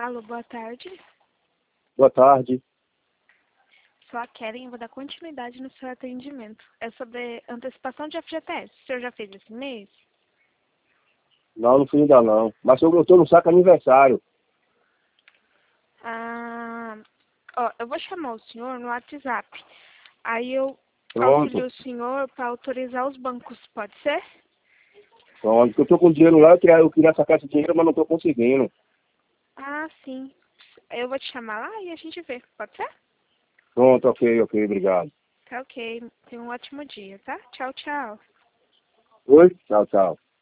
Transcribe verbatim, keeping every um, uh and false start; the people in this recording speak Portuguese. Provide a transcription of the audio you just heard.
Alô, boa tarde. Boa tarde. Sou a Keren, vou dar continuidade no seu atendimento. É sobre antecipação de F G T S. O senhor já fez esse mês? Não, não fui ainda não. Mas eu estou no saco aniversário. Ah, ó, eu vou chamar o senhor no WhatsApp. Aí eu Pronto. auxilio o senhor para autorizar os bancos, pode ser? Pronto. Porque eu estou com dinheiro lá, eu queria, eu queria sacar esse dinheiro, mas não estou conseguindo. Ah, sim. Eu vou te chamar lá e a gente vê, pode ser? Pronto, ok, ok, obrigado. Tá ok. Tenha um ótimo dia, tá? Tchau, tchau. Oi? Tchau, tchau.